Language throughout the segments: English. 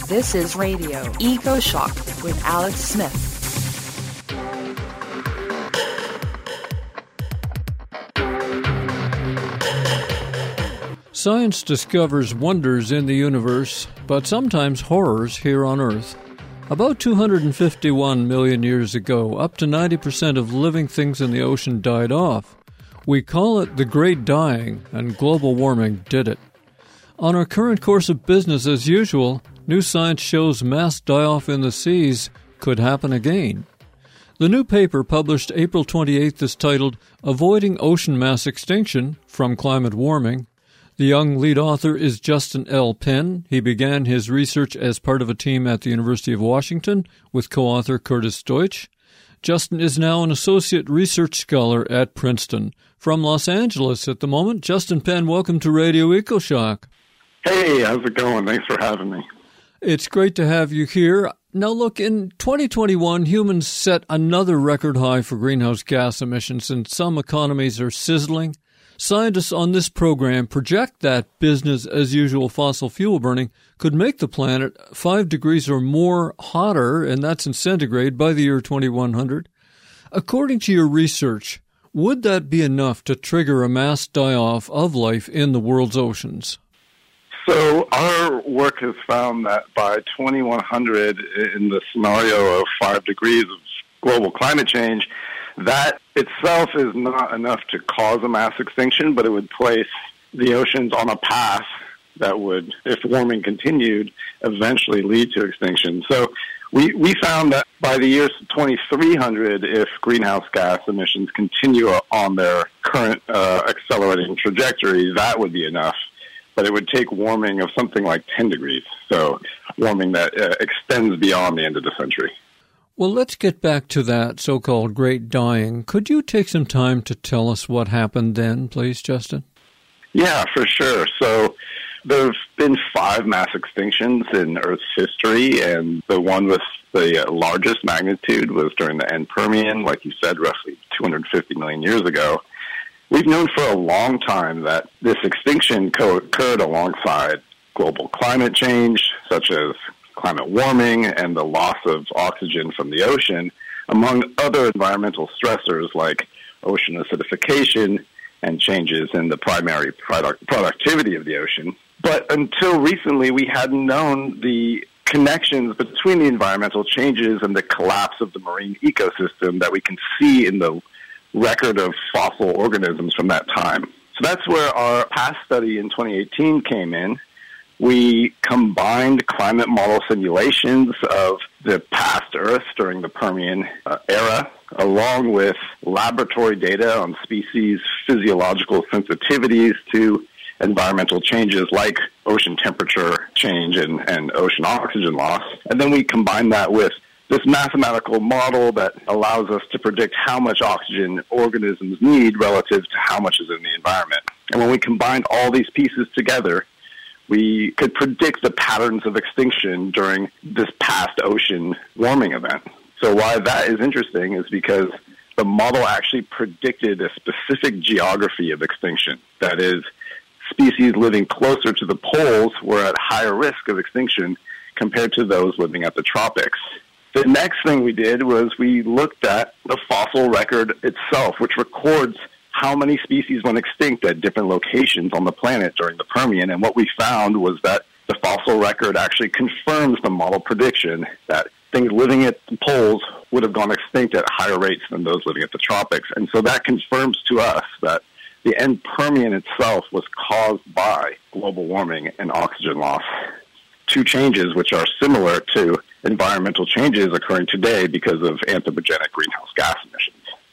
This is Radio Eco Shock with Alex Smith. Science discovers wonders in the universe, but sometimes horrors here on Earth. About 251 million years ago, up to 90% of living things in the ocean died off. We call it the Great Dying, and global warming did it. On our current course of business as usual, new science shows mass die-off in the seas could happen again. The new paper published April 28th is titled Avoiding Ocean Mass Extinction from Climate Warming. The young lead author is Justin L. Penn. He began his research as part of a team at the University of Washington with co-author Curtis Deutsch. Justin is now an associate research scholar at Princeton. From Los Angeles at the moment, Justin Penn, welcome to Radio EcoShock. Hey, how's it going? Thanks for having me. It's great to have you here. Now look, in 2021, humans set another record high for greenhouse gas emissions, and some economies are sizzling. Scientists on this program project that business-as-usual fossil fuel burning could make the planet 5 degrees or more hotter, and that's in centigrade, by the year 2100. According to your research, would that be enough to trigger a mass die-off of life in the world's oceans? So our work has found that by 2100, in the scenario of 5 degrees of global climate change, that itself is not enough to cause a mass extinction, but it would place the oceans on a path that would, if warming continued, eventually lead to extinction. So we found that by the year 2300, if greenhouse gas emissions continue on their current accelerating trajectory, that would be enough. But it would take warming of something like 10 degrees, so warming that extends beyond the end of the century. Well, let's get back to that so-called Great Dying. Could you take some time to tell us what happened then, please, Justin? Yeah, for sure. So there have been 5 mass extinctions in Earth's history, and the one with the largest magnitude was during the end Permian, like you said, roughly 250 million years ago. We've known for a long time that this extinction occurred alongside global climate change, such as climate warming and the loss of oxygen from the ocean, among other environmental stressors like ocean acidification and changes in the primary productivity of the ocean. But until recently, we hadn't known the connections between the environmental changes and the collapse of the marine ecosystem that we can see in the record of fossil organisms from that time. So that's where our past study in 2018 came in. We combined climate model simulations of the past Earth during the Permian era, along with laboratory data on species' physiological sensitivities to environmental changes like ocean temperature change and ocean oxygen loss. And then we combined that with this mathematical model that allows us to predict how much oxygen organisms need relative to how much is in the environment. And when we combined all these pieces together, we could predict the patterns of extinction during this past ocean warming event. So why that is interesting is because the model actually predicted a specific geography of extinction. That is, species living closer to the poles were at higher risk of extinction compared to those living at the tropics. The next thing we did was we looked at the fossil record itself, which records how many species went extinct at different locations on the planet during the Permian. And what we found was that the fossil record actually confirms the model prediction that things living at the poles would have gone extinct at higher rates than those living at the tropics. And so that confirms to us that the end Permian itself was caused by global warming and oxygen loss. 2 changes which are similar to environmental changes occurring today because of anthropogenic greenhouse gas emissions.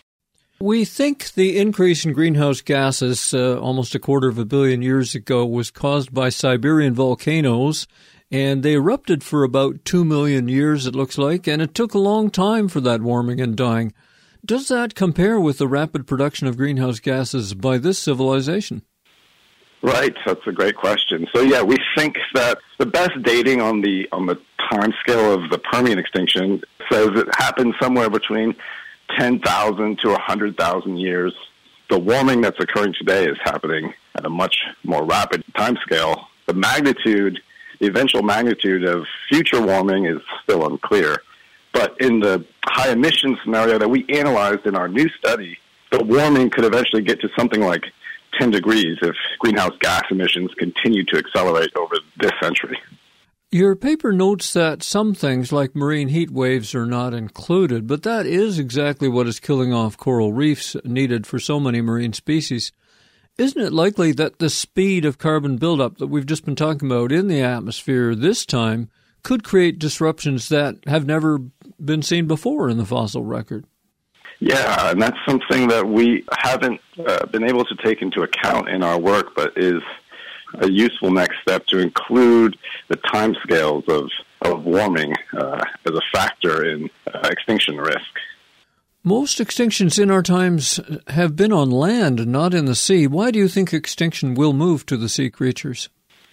We think the increase in greenhouse gases almost 250 million years ago was caused by Siberian volcanoes, and they erupted for about 2 million years, it looks like, and it took a long time for that warming and dying. Does that compare with the rapid production of greenhouse gases by this civilization? Right, that's a great question. So yeah, we think that the best dating on the time scale of the Permian extinction says it happened somewhere between 10,000 to 100,000 years. The warming that's occurring today is happening at a much more rapid time scale. The magnitude The eventual magnitude of future warming is still unclear. But in the high emission scenario that we analyzed in our new study, the warming could eventually get to something like 10 degrees if greenhouse gas emissions continue to accelerate over this century. Your paper notes that some things like marine heat waves are not included, but that is exactly what is killing off coral reefs needed for so many marine species. Isn't it likely that the speed of carbon buildup that we've just been talking about in the atmosphere this time could create disruptions that have never been seen before in the fossil record? Yeah, and that's something that we haven't been able to take into account in our work, but is a useful next step to include the timescales of warming as a factor in extinction risk. Most extinctions in our times have been on land, not in the sea. Why do you think extinction will move to the sea creatures?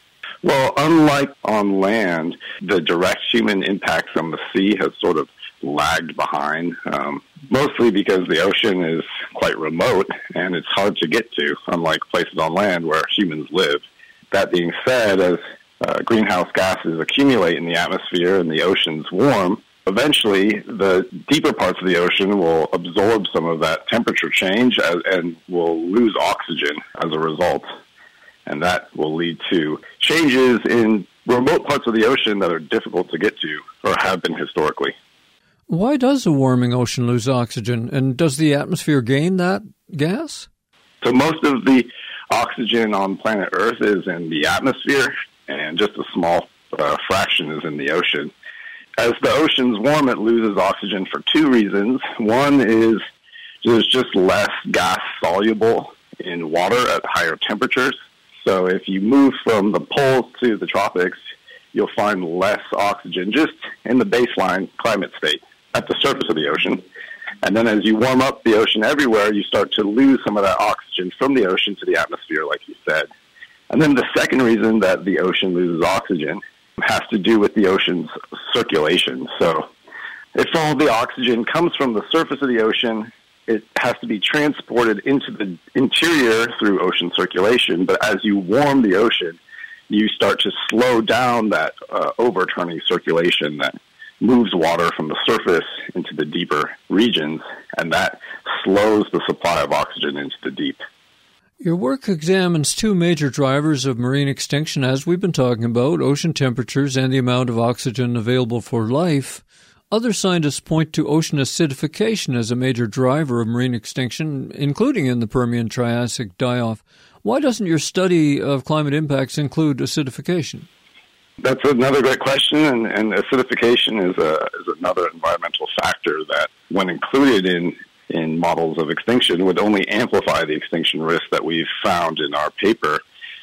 Well, unlike on land, the direct human impact from the sea has sort of lagged behind, mostly because the ocean is quite remote and it's hard to get to, unlike places on land where humans live. That being said, as greenhouse gases accumulate in the atmosphere and the oceans warm, eventually the deeper parts of the ocean will absorb some of that temperature change and will lose oxygen as a result. And that will lead to changes in remote parts of the ocean that are difficult to get to or have been historically. Why does a warming ocean lose oxygen, and does the atmosphere gain that gas? So most of the oxygen on planet Earth is in the atmosphere, and just a small fraction is in the ocean. As the oceans warm, it loses oxygen for two reasons. One is there's just less gas soluble in water at higher temperatures. So if you move from the poles to the tropics, you'll find less oxygen just in the baseline climate state at the surface of the ocean. And then as you warm up the ocean everywhere, you start to lose some of that oxygen from the ocean to the atmosphere, like you said. And then the second reason that the ocean loses oxygen has to do with the ocean's circulation. So if all the oxygen comes from the surface of the ocean, it has to be transported into the interior through ocean circulation. But as you warm the ocean, you start to slow down that overturning circulation that moves water from the surface into the deeper regions, and that slows the supply of oxygen into the deep. Your work examines two major drivers of marine extinction, as we've been talking about, ocean temperatures and the amount of oxygen available for life. Other scientists point to ocean acidification as a major driver of marine extinction, including in the Permian-Triassic die-off. Why doesn't your study of climate impacts include acidification? That's another great question, and acidification is another environmental factor that, when included in models of extinction, would only amplify the extinction risk that we've found in our paper.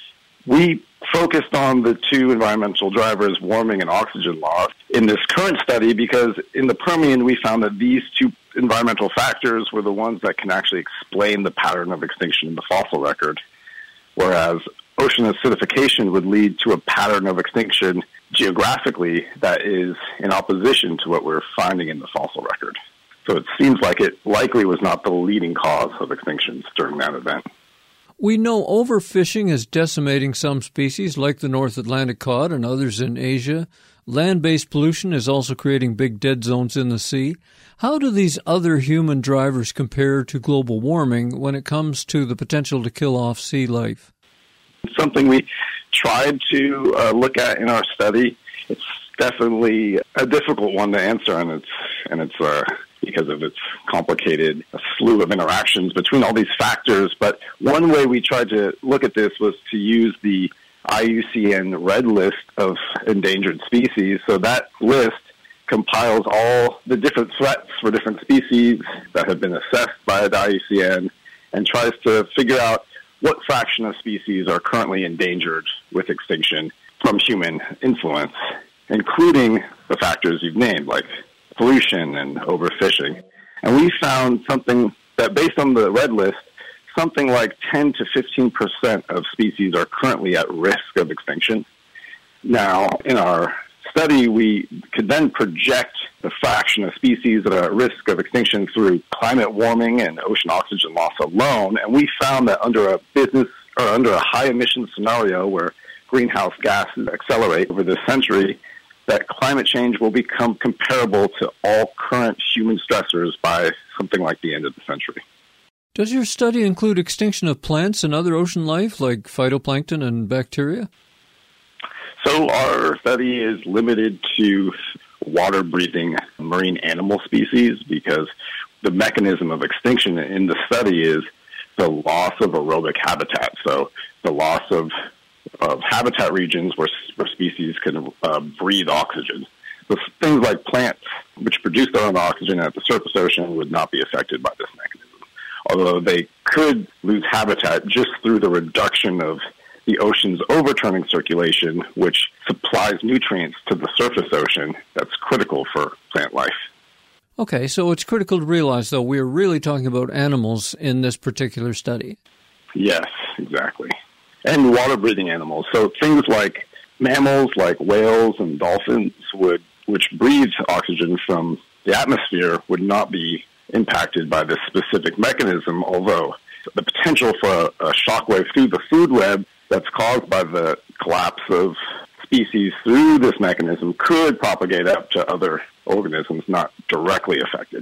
We focused on the two environmental drivers, warming and oxygen loss, in this current study because in the Permian we found that these two environmental factors were the ones that can actually explain the pattern of extinction in the fossil record, whereas ocean acidification would lead to a pattern of extinction geographically that is in opposition to what we're finding in the fossil record. So it seems like it likely was not the leading cause of extinctions during that event. We know overfishing is decimating some species like the North Atlantic cod and others in Asia. Land-based pollution is also creating big dead zones in the sea. How do these other human drivers compare to global warming when it comes to the potential to kill off sea life? Something we tried to look at in our study. It's definitely a difficult one to answer, and it's because of its complicated slew of interactions between all these factors. But one way we tried to look at this was to use the IUCN Red List of endangered species. So that list compiles all the different threats for different species that have been assessed by the IUCN and tries to figure out what fraction of species are currently endangered with extinction from human influence, including the factors you've named, like pollution and overfishing. And we found something that, based on the Red List, something like 10 to 15% of species are currently at risk of extinction. Now, in our study, we could then project the fraction of species that are at risk of extinction through climate warming and ocean oxygen loss alone. And we found that under a high emission scenario where greenhouse gases accelerate over this century, that climate change will become comparable to all current human stressors by something like the end of the century. Does your study include extinction of plants and other ocean life, like phytoplankton and bacteria? So our study is limited to water-breathing marine animal species because the mechanism of extinction in the study is the loss of aerobic habitat. So the loss of habitat regions where species can breathe oxygen. So things like plants, which produce their own oxygen at the surface ocean, would not be affected by this mechanism. Although they could lose habitat just through the reduction of the ocean's overturning circulation, which supplies nutrients to the surface ocean that's critical for plant life. Okay, so it's critical to realize, though, we're really talking about animals in this particular study. Yes, exactly. And water-breathing animals. So things like mammals, like whales and dolphins, which breathe oxygen from the atmosphere, would not be impacted by this specific mechanism, although the potential for a shockwave through the food web that's caused by the collapse of species through this mechanism could propagate up to other organisms not directly affected.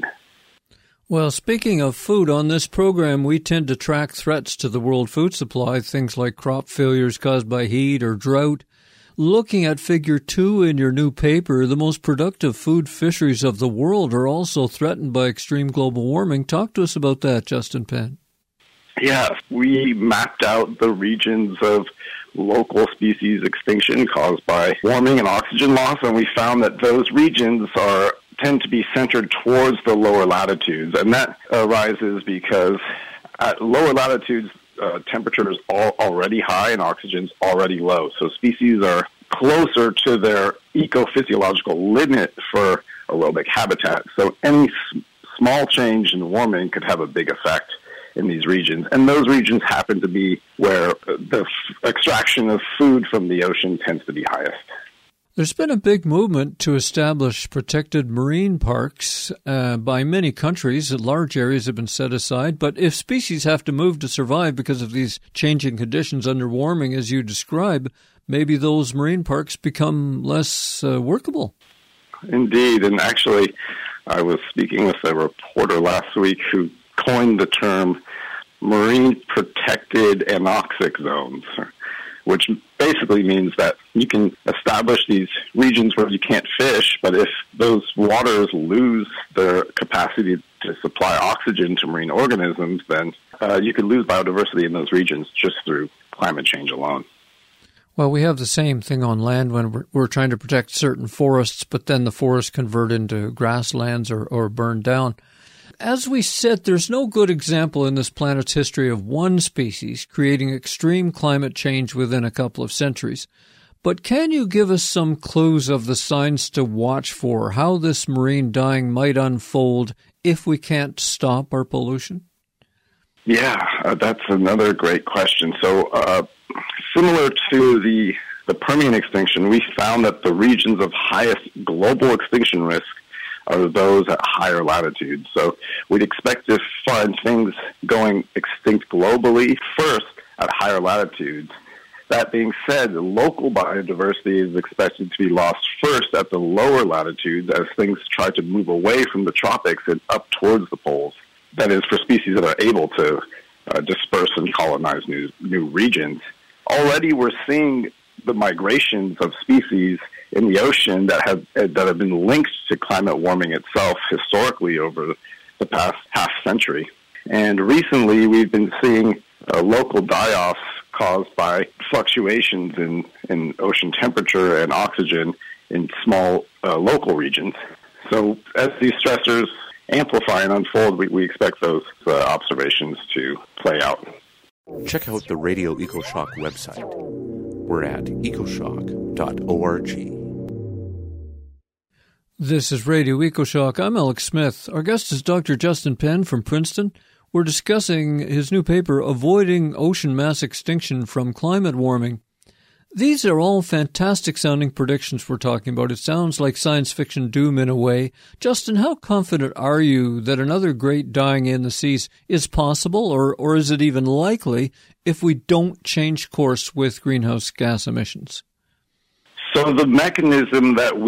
Well, speaking of food, on this program, we tend to track threats to the world food supply, things like crop failures caused by heat or drought. Looking at Figure 2 in your new paper, the most productive food fisheries of the world are also threatened by extreme global warming. Talk to us about that, Justin Penn. Yes, we mapped out the regions of local species extinction caused by warming and oxygen loss, and we found that those regions tend to be centered towards the lower latitudes, and that arises because at lower latitudes, temperature is already high and oxygen's already low, so species are closer to their ecophysiological limit for aerobic habitat. So any small change in warming could have a big effect in these regions, and those regions happen to be where the extraction of food from the ocean tends to be highest. There's been a big movement to establish protected marine parks by many countries. Large areas have been set aside, but if species have to move to survive because of these changing conditions under warming, as you describe, maybe those marine parks become less workable. Indeed, and actually, I was speaking with a reporter last week who coined the term marine protected anoxic zones, which basically means that you can establish these regions where you can't fish, but if those waters lose their capacity to supply oxygen to marine organisms, then you could lose biodiversity in those regions just through climate change alone. Well, we have the same thing on land when we're trying to protect certain forests, but then the forests convert into grasslands or burn down. As we said, there's no good example in this planet's history of one species creating extreme climate change within a couple of centuries. But can you give us some clues of the signs to watch for, how this marine dying might unfold if we can't stop our pollution? Yeah, that's another great question. So similar to the Permian extinction, we found that the regions of highest global extinction risk are those at higher latitudes. So we'd expect to find things going extinct globally first at higher latitudes. That being said, local biodiversity is expected to be lost first at the lower latitudes as things try to move away from the tropics and up towards the poles. That is, for species that are able to disperse and colonize new regions. Already we're seeing the migrations of species in the ocean that have been linked to climate warming itself historically over the past half century. And recently we've been seeing local die-offs caused by fluctuations in ocean temperature and oxygen in small local regions. So as these stressors amplify and unfold, we expect those observations to play out. Check out the Radio EcoShock website. We're at ecoshock.org. This is Radio EcoShock. I'm Alex Smith. Our guest is Dr. Justin Penn from Princeton. We're discussing his new paper, Avoiding Ocean Mass Extinction from Climate Warming. These are all fantastic-sounding predictions we're talking about. It sounds like science fiction doom in a way. Justin, how confident are you that another great dying in the seas is possible, or is it even likely if we don't change course with greenhouse gas emissions? So the mechanism that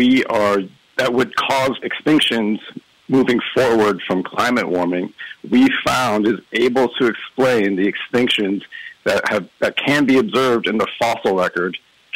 would cause extinctions moving forward from climate warming, we found is able to explain the extinctions that can be observed in the fossil record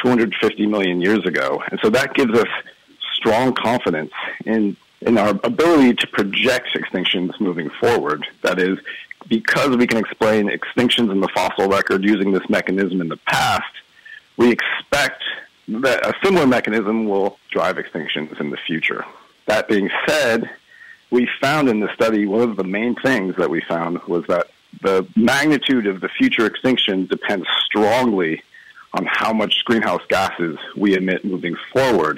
250 million years ago. And so that gives us strong confidence in our ability to project extinctions moving forward. That is, because we can explain extinctions in the fossil record using this mechanism in the past, we expect that a similar mechanism will drive extinctions in the future. That being said, we found in the study, one of the main things that we found was that the magnitude of the future extinction depends strongly on how much greenhouse gases we emit moving forward.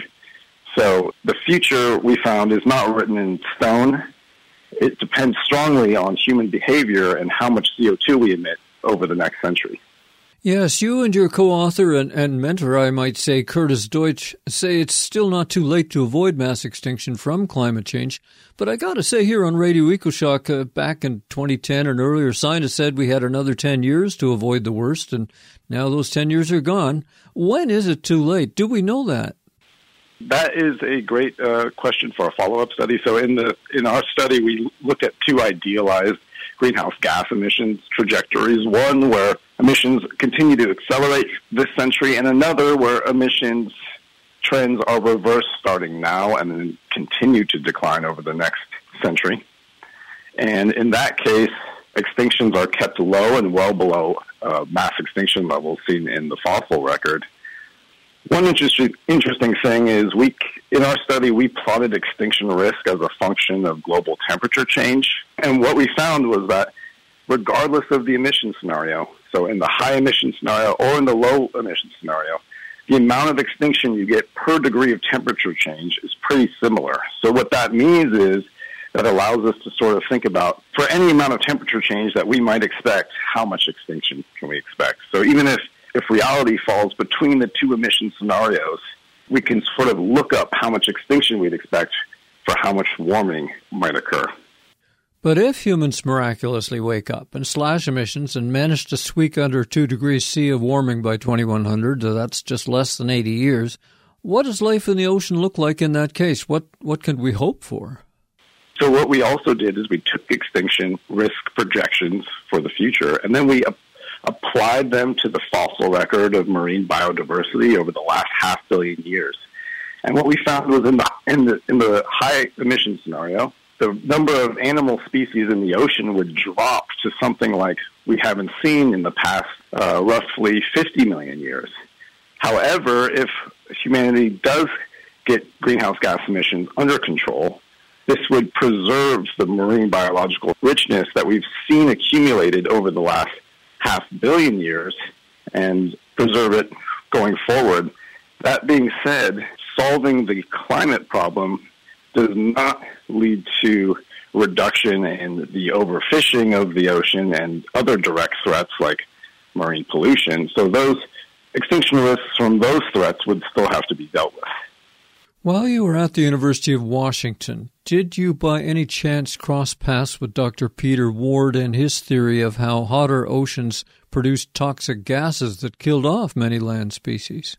So the future, we found, is not written in stone. It depends strongly on human behavior and how much CO2 we emit over the next century. Yes, you and your co-author and mentor, I might say, Curtis Deutsch, say it's still not too late to avoid mass extinction from climate change. But I got to say here on Radio EcoShock, back in 2010 and earlier, scientists said we had another 10 years to avoid the worst, and now those 10 years are gone. When is it too late? Do we know that? That is a great question for a follow-up study. So in our study, we looked at two idealized greenhouse gas emissions trajectories, one where emissions continue to accelerate this century, and another where emissions trends are reversed starting now and then continue to decline over the next century. And in that case, extinctions are kept low and well below mass extinction levels seen in the fossil record. One interesting thing is in our study, we plotted extinction risk as a function of global temperature change. And what we found was that regardless of the emission scenario, so in the high emission scenario or in the low emission scenario, the amount of extinction you get per degree of temperature change is pretty similar. So what that means is that allows us to sort of think about, for any amount of temperature change that we might expect, how much extinction can we expect? So even if reality falls between the two emission scenarios, we can sort of look up how much extinction we'd expect for how much warming might occur. But if humans miraculously wake up and slash emissions and manage to squeak under 2 degrees C of warming by 2100, that's just less than 80 years, what does life in the ocean look like in that case? What can we hope for? So what we also did is we took extinction risk projections for the future, and then we applied them to the fossil record of marine biodiversity over the last 500 million years. And what we found was in the high emission scenario, the number of animal species in the ocean would drop to something like we haven't seen in the past roughly 50 million years. However, if humanity does get greenhouse gas emissions under control, this would preserve the marine biological richness that we've seen accumulated over the last 500 million years and preserve it going forward. That being said, solving the climate problem does not lead to reduction in the overfishing of the ocean and other direct threats like marine pollution. So those extinction risks from those threats would still have to be dealt with. While you were at the University of Washington, did you by any chance cross paths with Dr. Peter Ward and his theory of how hotter oceans produced toxic gases that killed off many land species?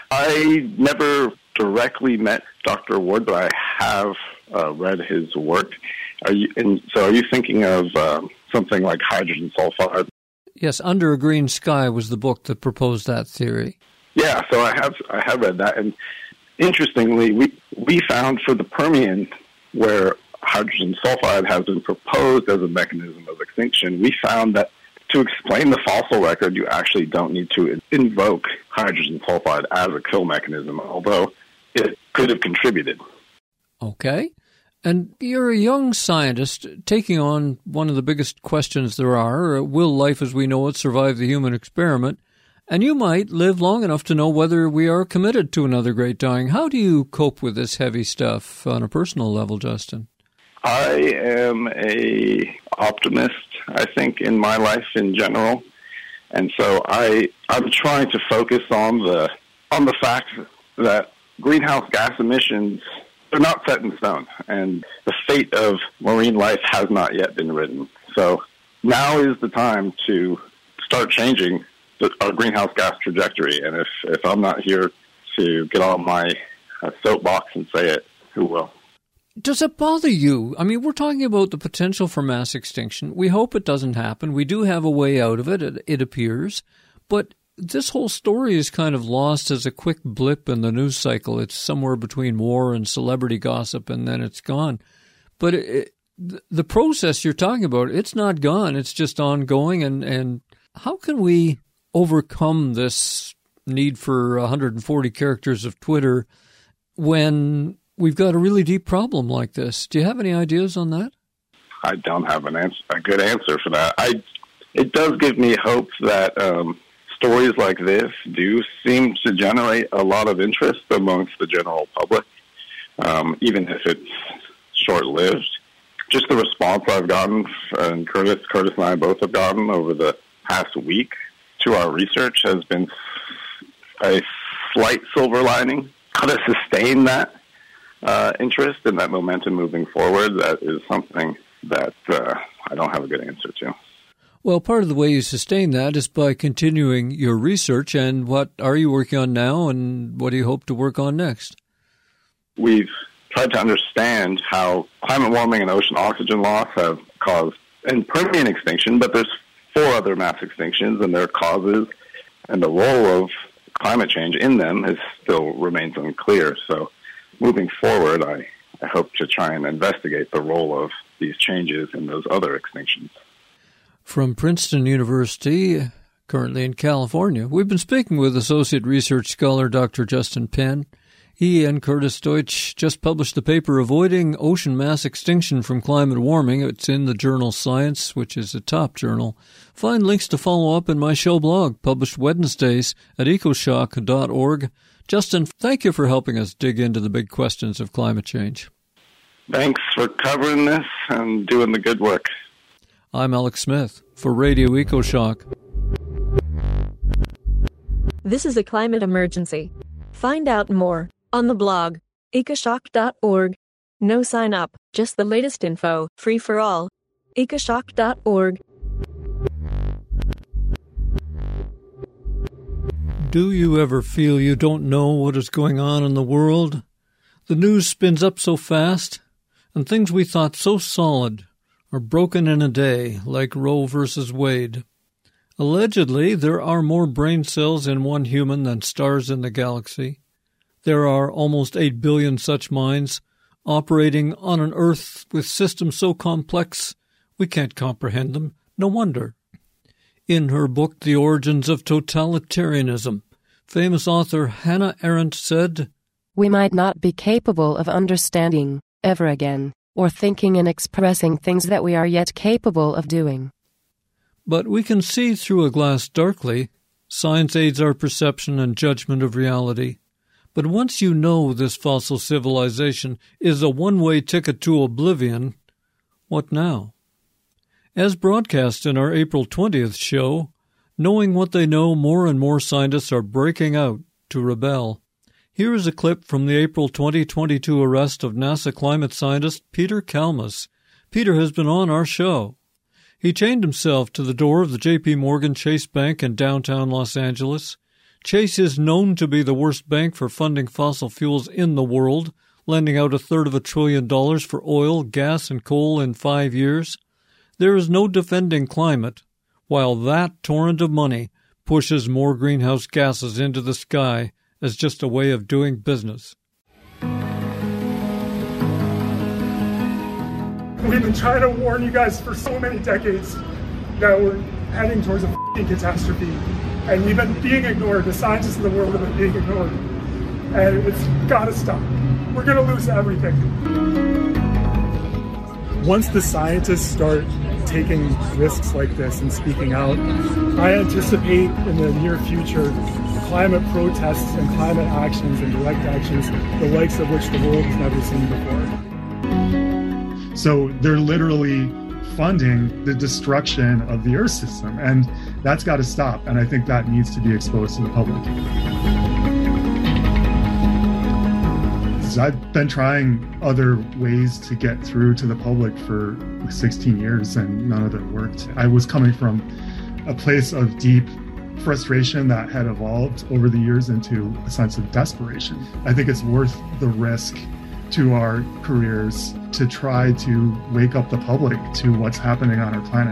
I never directly met Dr. Ward, but I have read his work. Are you thinking of something like hydrogen sulfide? Yes, Under a Green Sky was the book that proposed that theory. Yeah, so I have read that, and interestingly, we found for the Permian, where hydrogen sulfide has been proposed as a mechanism of extinction, we found that to explain the fossil record, you actually don't need to invoke hydrogen sulfide as a kill mechanism, although it could have contributed. Okay. And you're a young scientist taking on one of the biggest questions there are. Will life as we know it survive the human experiment? And you might live long enough to know whether we are committed to another great dying. How do you cope with this heavy stuff on a personal level, Justin? I am an optimist, I think, in my life in general. And so I'm trying to focus on the fact that greenhouse gas emissions are not set in stone, and the fate of marine life has not yet been written. So now is the time to start changing our greenhouse gas trajectory. And if I'm not here to get on my soapbox and say it, who will? Does it bother you? I mean, we're talking about the potential for mass extinction. We hope it doesn't happen. We do have a way out of it, it appears. But this whole story is kind of lost as a quick blip in the news cycle. It's somewhere between war and celebrity gossip, and then it's gone. But the process you're talking about, it's not gone. It's just ongoing. And how can we overcome this need for 140 characters of Twitter when we've got a really deep problem like this? Do you have any ideas on that? I don't have a good answer for that. It does give me hope that stories like this do seem to generate a lot of interest amongst the general public, even if it's short-lived. Just the response I've gotten, and Curtis and I both have gotten over the past week to our research has been a slight silver lining. How to sustain that interest and that momentum moving forward, that is something that I don't have a good answer to. Well, part of the way you sustain that is by continuing your research. And what are you working on now, and what do you hope to work on next? We've tried to understand how climate warming and ocean oxygen loss have caused an Permian extinction, but there's 4 other mass extinctions, and their causes and the role of climate change in them still remains unclear. So moving forward, I hope to try and investigate the role of these changes in those other extinctions. From Princeton University, currently in California, we've been speaking with Associate Research Scholar Dr. Justin Penn. He and Curtis Deutsch just published the paper Avoiding Ocean Mass Extinction from Climate Warming. It's in the journal Science, which is a top journal. Find links to follow up in my show blog, published Wednesdays at ecoshock.org. Justin, thank you for helping us dig into the big questions of climate change. Thanks for covering this and doing the good work. I'm Alex Smith for Radio EcoShock. This is a climate emergency. Find out more on the blog, ecoshock.org. No sign up, just the latest info, free for all. ecoshock.org. Do you ever feel you don't know what is going on in the world? The news spins up so fast, and things we thought so solid are broken in a day, like Roe versus Wade. Allegedly, there are more brain cells in one human than stars in the galaxy. There are almost 8 billion such minds operating on an Earth with systems so complex we can't comprehend them. No wonder. In her book, The Origins of Totalitarianism, famous author Hannah Arendt said, "We might not be capable of understanding, ever again, or thinking and expressing things that we are yet capable of doing. But we can see through a glass darkly. Science aids our perception and judgment of reality. But once you know this fossil civilization is a one-way ticket to oblivion, what now?" As broadcast in our April 20th show, knowing what they know, more and more scientists are breaking out to rebel. Here is a clip from the April 2022 arrest of NASA climate scientist Peter Kalmus. Peter has been on our show. He chained himself to the door of the J.P. Morgan Chase Bank in downtown Los Angeles. Chase is known to be the worst bank for funding fossil fuels in the world, lending out $1/3 trillion for oil, gas, and coal in 5 years. There is no defending climate, while that torrent of money pushes more greenhouse gases into the sky as just a way of doing business. We've been trying to warn you guys for so many decades that we're heading towards a f***ing catastrophe. And we've been being ignored. The scientists in the world have been being ignored. And it's got to stop. We're going to lose everything. Once the scientists start taking risks like this and speaking out, I anticipate in the near future climate protests and climate actions and direct actions, the likes of which the world has never seen before. So they're literally funding the destruction of the Earth system. And that's got to stop. And I think that needs to be exposed to the public. I've been trying other ways to get through to the public for 16 years, and none of it worked. I was coming from a place of deep frustration that had evolved over the years into a sense of desperation. I think it's worth the risk to our careers to try to wake up the public to what's happening on our planet.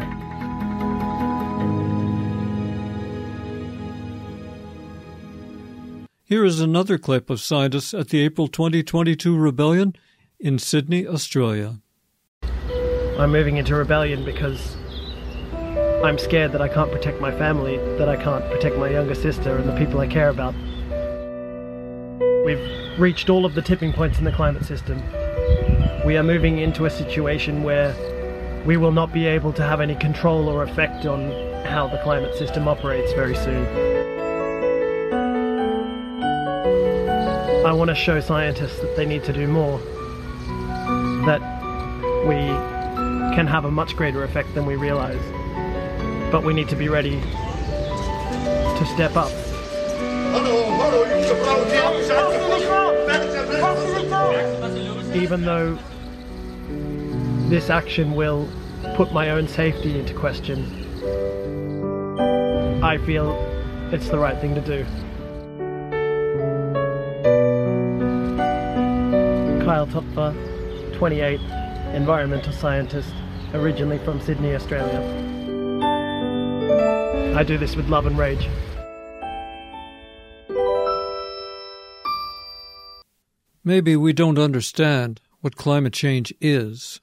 Here is another clip of scientists at the April 2022 rebellion in Sydney, Australia. I'm moving into rebellion because I'm scared that I can't protect my family, that I can't protect my younger sister and the people I care about. We've reached all of the tipping points in the climate system. We are moving into a situation where we will not be able to have any control or effect on how the climate system operates very soon. I want to show scientists that they need to do more, that we can have a much greater effect than we realize, but we need to be ready to step up. Even though this action will put my own safety into question, I feel it's the right thing to do. Kyle Topfer, 28, environmental scientist, originally from Sydney, Australia. I do this with love and rage. Maybe we don't understand what climate change is.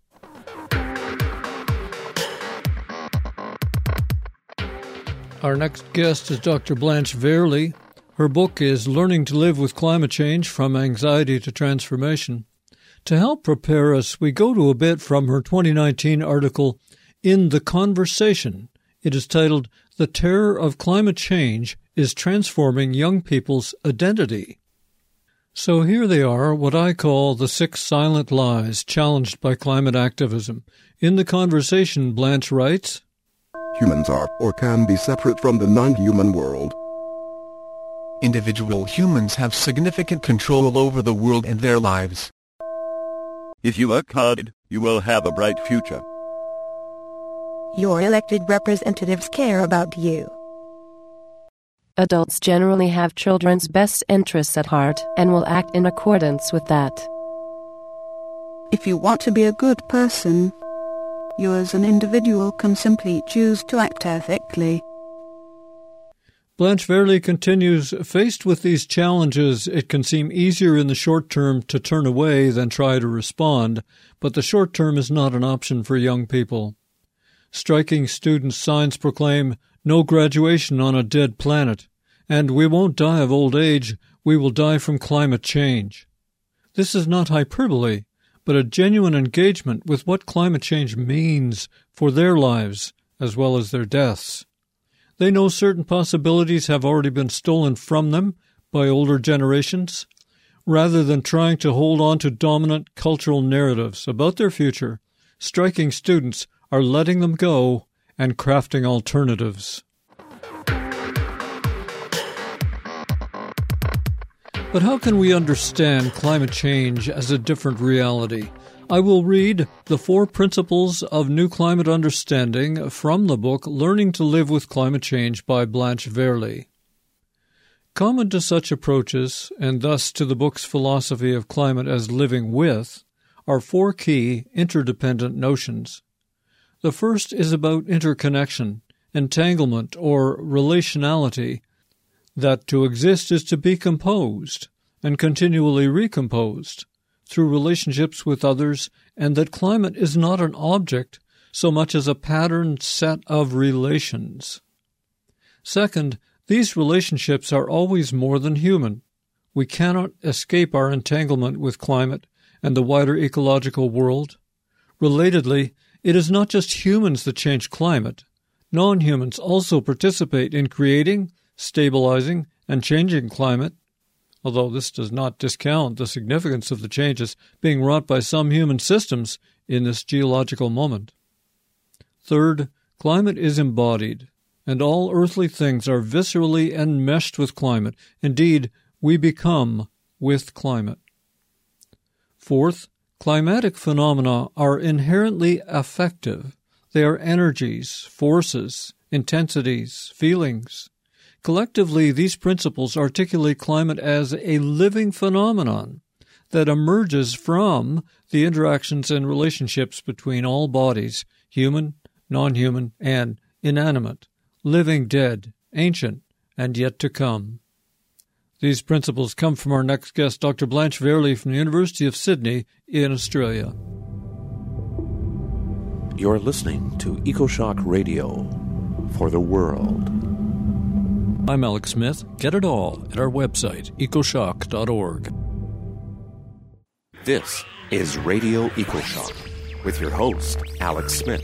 Our next guest is Dr. Blanche Verley. Her book is Learning to Live with Climate Change, From Anxiety to Transformation. To help prepare us, we go to a bit from her 2019 article, In the Conversation. It is titled, The Terror of Climate Change is Transforming Young People's Identity. So here they are, what I call the 6 silent lies challenged by climate activism. In the Conversation, Blanche writes, Humans are or can be separate from the non-human world. Individual humans have significant control over the world and their lives. If you work hard, you will have a bright future. Your elected representatives care about you. Adults generally have children's best interests at heart and will act in accordance with that. If you want to be a good person, you as an individual can simply choose to act ethically. Blanche Verley continues, faced with these challenges, it can seem easier in the short term to turn away than try to respond, but the short term is not an option for young people. Striking students' signs proclaim, no graduation on a dead planet, and we won't die of old age, we will die from climate change. This is not hyperbole, but a genuine engagement with what climate change means for their lives as well as their deaths. They know certain possibilities have already been stolen from them by older generations. Rather than trying to hold on to dominant cultural narratives about their future, striking students are letting them go and crafting alternatives. But how can we understand climate change as a different reality? I will read the 4 principles of new climate understanding from the book Learning to Live with Climate Change by Blanche Verley. Common to such approaches, and thus to the book's philosophy of climate as living with, are 4 key interdependent notions. The first is about interconnection, entanglement, or relationality, that to exist is to be composed and continually recomposed through relationships with others, and that climate is not an object so much as a patterned set of relations. Second, these relationships are always more than human. We cannot escape our entanglement with climate and the wider ecological world. Relatedly, it is not just humans that change climate. Non-humans also participate in creating, stabilizing, and changing climate, although this does not discount the significance of the changes being wrought by some human systems in this geological moment. Third, climate is embodied, and all earthly things are viscerally enmeshed with climate. Indeed, we become with climate. Fourth, climatic phenomena are inherently affective. They are energies, forces, intensities, feelings. Collectively, these principles articulate climate as a living phenomenon that emerges from the interactions and relationships between all bodies, human, non-human, and inanimate, living, dead, ancient, and yet to come. These principles come from our next guest, Dr. Blanche Verley from the University of Sydney in Australia. You're listening to EcoShock Radio for the world. I'm Alex Smith. Get it all at our website, ecoshock.org. This is Radio EcoShock with your host, Alex Smith.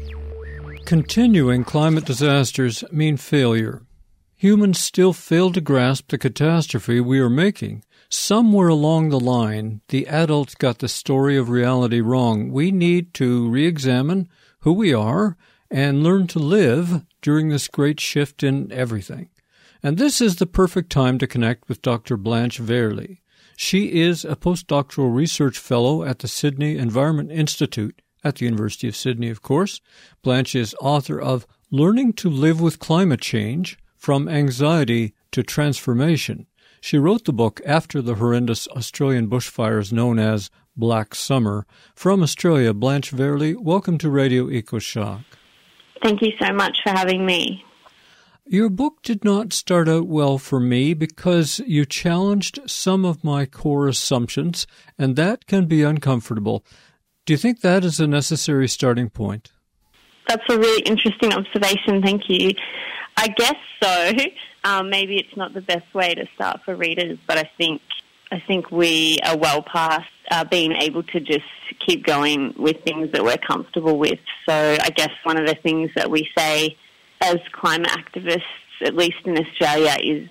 Continuing climate disasters mean failure. Humans still fail to grasp the catastrophe we are making. Somewhere along the line, the adults got the story of reality wrong. We need to re-examine who we are and learn to live during this great shift in everything. And this is the perfect time to connect with Dr. Blanche Verley. She is a postdoctoral research fellow at the Sydney Environment Institute at the University of Sydney, of course. Blanche is author of Learning to Live with Climate Change, From Anxiety to Transformation. She wrote the book after the horrendous Australian bushfires known as Black Summer. From Australia, Blanche Verley, welcome to Radio EcoShock. Thank you so much for having me. Your book did not start out well for me because you challenged some of my core assumptions, and that can be uncomfortable. Do you think that is a necessary starting point? That's a really interesting observation, thank you. I guess so. Maybe it's not the best way to start for readers, but I think we are well past being able to just keep going with things that we're comfortable with. So I guess one of the things that we say as climate activists, at least in Australia, is,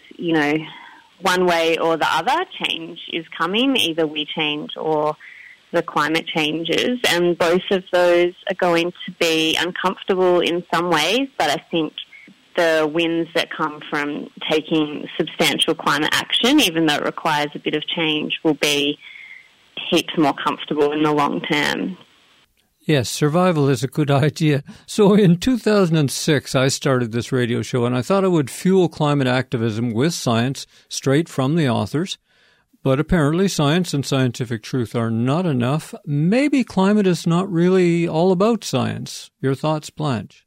one way or the other, change is coming. Either we change or the climate changes, and both of those are going to be uncomfortable in some ways, but I think the wins that come from taking substantial climate action, even though it requires a bit of change, will be heaps more comfortable in the long term. Yes, survival is a good idea. So in 2006, I started this radio show, and I thought I would fuel climate activism with science straight from the authors. But apparently science and scientific truth are not enough. Maybe climate is not really all about science. Your thoughts, Blanche?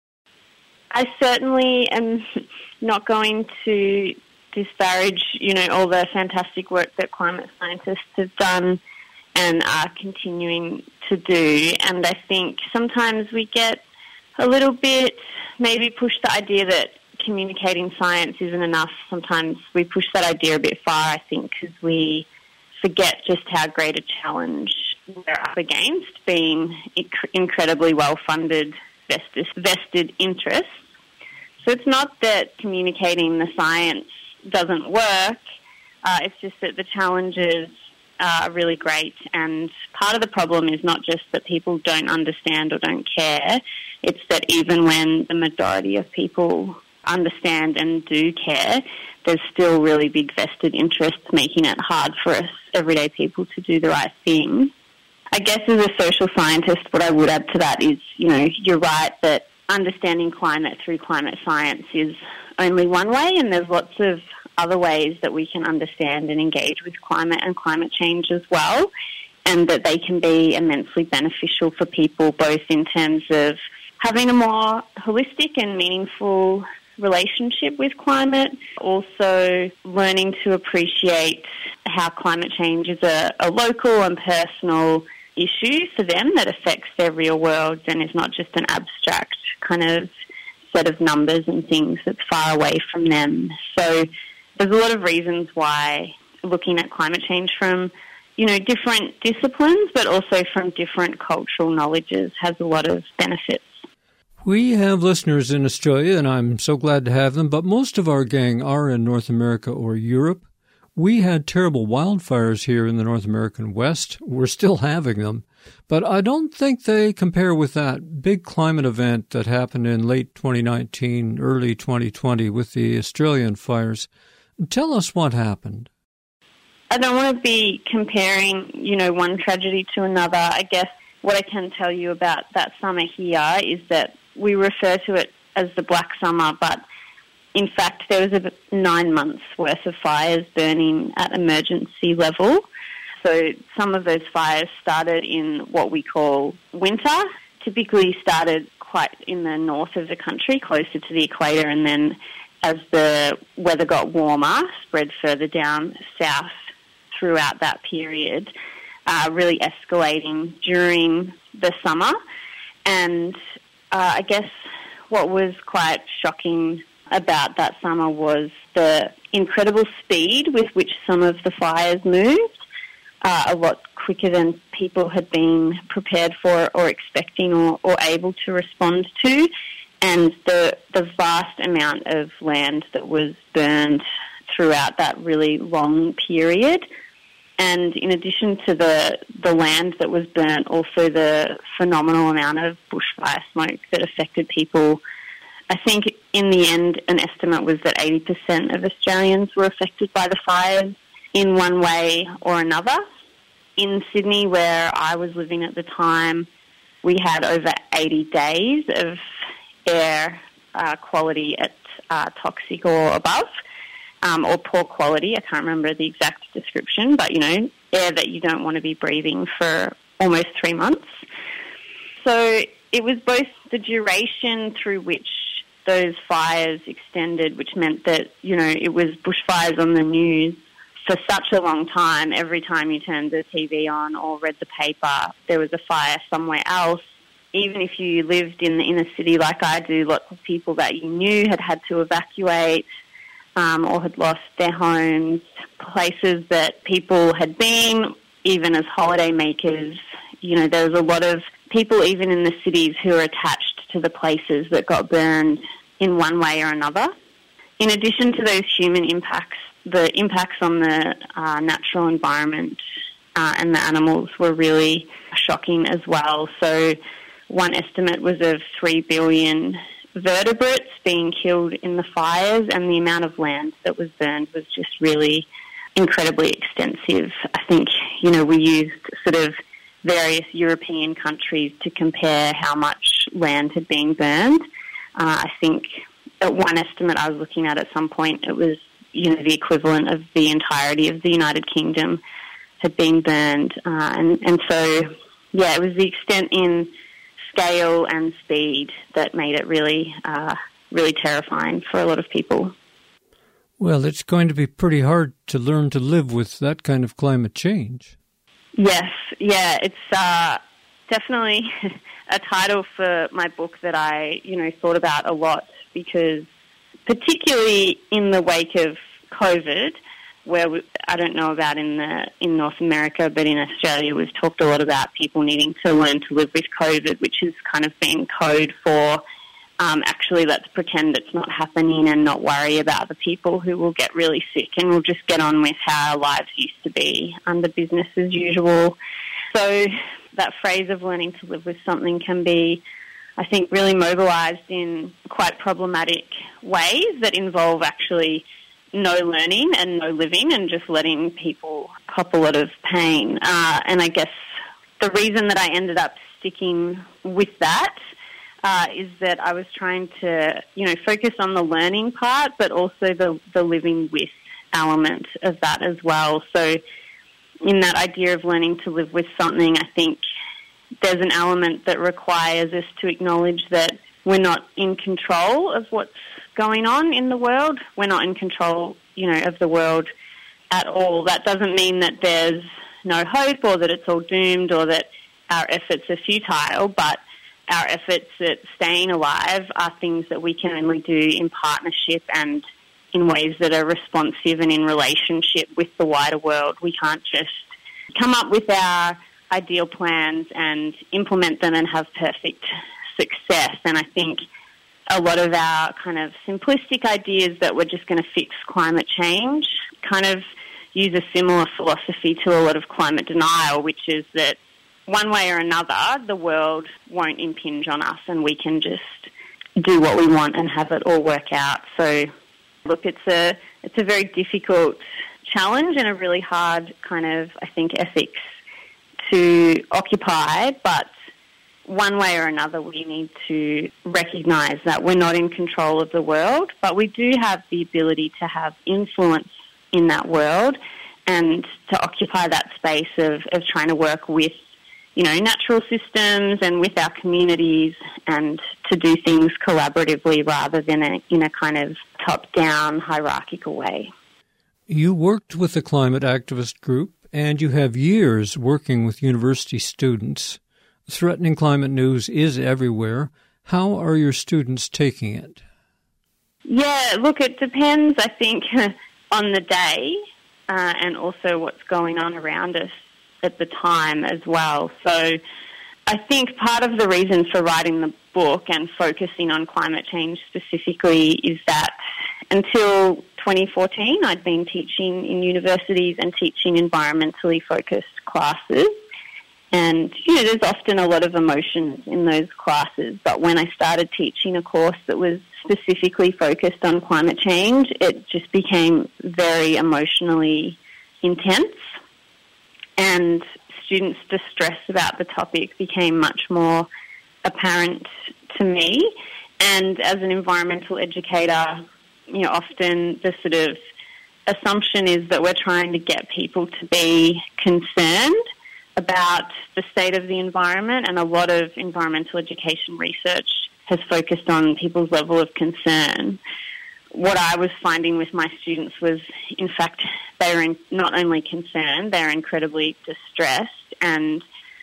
I certainly am not going to disparage, all the fantastic work that climate scientists have done and are continuing to do. And I think sometimes we get a little bit, maybe push the idea that communicating science isn't enough. Sometimes we push that idea a bit far, I think, because we forget just how great a challenge we're up against, being incredibly well-funded vested interests. So it's not that communicating the science doesn't work, it's just that the challenges are really great, and part of the problem is not just that people don't understand or don't care, it's that even when the majority of people understand and do care, there's still really big vested interests making it hard for us everyday people to do the right thing. I guess as a social scientist, what I would add to that is, you're right that understanding climate through climate science is only one way, and there's lots of other ways that we can understand and engage with climate and climate change as well, and that they can be immensely beneficial for people, both in terms of having a more holistic and meaningful relationship with climate, also learning to appreciate how climate change is a local and personal issue for them that affects their real worlds and is not just an abstract kind of set of numbers and things that's far away from them. So there's a lot of reasons why looking at climate change from, different disciplines, but also from different cultural knowledges has a lot of benefits. We have listeners in Australia, and I'm so glad to have them, but most of our gang are in North America or Europe. We had terrible wildfires here in the North American West. We're still having them. But I don't think they compare with that big climate event that happened in late 2019, early 2020 with the Australian fires. Tell us what happened. I don't want to be comparing, one tragedy to another. I guess what I can tell you about that summer here is that we refer to it as the Black Summer, but in fact there was 9 months worth of fires burning at emergency level. So some of those fires started in what we call winter, typically started quite in the north of the country, closer to the equator, and then as the weather got warmer, spread further down south throughout that period, really escalating during the summer. And I guess what was quite shocking about that summer was the incredible speed with which some of the fires moved, a lot quicker than people had been prepared for or expecting or able to respond to, and the vast amount of land that was burned throughout that really long period. And in addition to the land that was burnt, also the phenomenal amount of bushfire smoke that affected people. I think in the end, an estimate was that 80% of Australians were affected by the fires in one way or another. In Sydney, where I was living at the time, we had over 80 days of air quality at toxic or above, or poor quality. I can't remember the exact description, but, air that you don't want to be breathing for almost 3 months. So it was both the duration through which those fires extended, which meant that, it was bushfires on the news for such a long time. Every time you turned the TV on or read the paper, there was a fire somewhere else. Even if you lived in the inner city like I do, lots of people that you knew had to evacuate or had lost their homes, places that people had been, even as holiday makers. There was a lot of people even in the cities who are attached to the places that got burned in one way or another. In addition to those human impacts, the impacts on the natural environment and the animals were really shocking as well. So one estimate was of 3 billion vertebrates being killed in the fires, and the amount of land that was burned was just really incredibly extensive. I think, we used sort of various European countries to compare how much land had been burned. I think at one estimate I was looking at some point, it was, the equivalent of the entirety of the United Kingdom had been burned. And so, it was the extent in scale and speed that made it really, really terrifying for a lot of people. Well, it's going to be pretty hard to learn to live with that kind of climate change. Yes, it's definitely a title for my book that I, thought about a lot, because particularly in the wake of COVID, where I don't know about in North America, but in Australia we've talked a lot about people needing to learn to live with COVID, which has kind of been code for actually let's pretend it's not happening and not worry about the people who will get really sick, and we'll just get on with how our lives used to be under business as usual. So that phrase of learning to live with something can be, I think, really mobilised in quite problematic ways that involve actually no learning and no living and just letting people cop a lot of pain. And I guess the reason that I ended up sticking with that is that I was trying to, focus on the learning part, but also the living with element of that as well. So in that idea of learning to live with something, I think there's an element that requires us to acknowledge that we're not in control of what's going on in the world. We're not in control, of the world at all. That doesn't mean that there's no hope or that it's all doomed or that our efforts are futile, but our efforts at staying alive are things that we can only do in partnership and in ways that are responsive and in relationship with the wider world. We can't just come up with our ideal plans and implement them and have perfect success. And I think a lot of our kind of simplistic ideas that we're just going to fix climate change kind of use a similar philosophy to a lot of climate denial, which is that one way or another, the world won't impinge on us and we can just do what we want and have it all work out. So, look, it's a very difficult challenge and a really hard kind of, I think, ethics to occupy, but one way or another we need to recognise that we're not in control of the world, but we do have the ability to have influence in that world and to occupy that space of trying to work with, natural systems and with our communities and to do things collaboratively rather than in a kind of top-down hierarchical way. You worked with a climate activist group and you have years working with university students. Threatening climate news is everywhere. How are your students taking it? Yeah, look, it depends, I think, on the day and also what's going on around us at the time as well. So I think part of the reason for writing the book and focusing on climate change specifically is that until 2014 I'd been teaching in universities and teaching environmentally focused classes. And, there's often a lot of emotions in those classes, but when I started teaching a course that was specifically focused on climate change, it just became very emotionally intense, and students' distress about the topic became much more apparent to me. And as an environmental educator, often the sort of assumption is that we're trying to get people to be concerned about the state of the environment, and a lot of environmental education research has focused on people's level of concern. What I was finding with my students was, in fact, they were not only concerned, they were incredibly distressed, and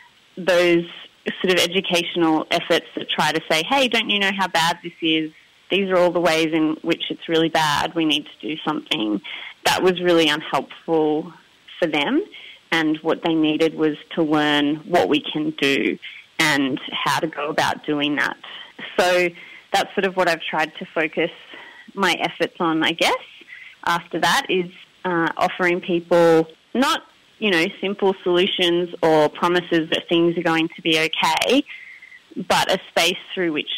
those sort of educational efforts that try to say, hey, don't you know how bad this is? These are all the ways in which it's really bad. We need to do something. That was really unhelpful for them. And what they needed was to learn what we can do and how to go about doing that. So that's sort of what I've tried to focus my efforts on, I guess. After that is offering people not, simple solutions or promises that things are going to be okay, but a space through which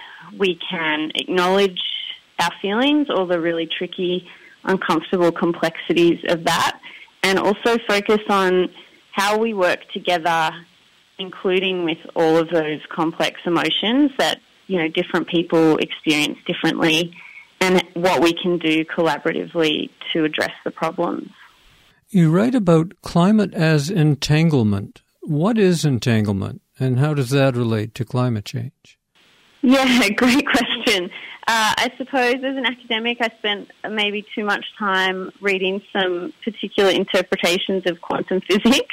we can acknowledge our feelings, all the really tricky, uncomfortable complexities of that, and also focus on how we work together, including with all of those complex emotions that, different people experience differently, and what we can do collaboratively to address the problems. You write about climate as entanglement. What is entanglement, and how does that relate to climate change? Yeah, great question. I suppose as an academic, I spent maybe too much time reading some particular interpretations of quantum physics,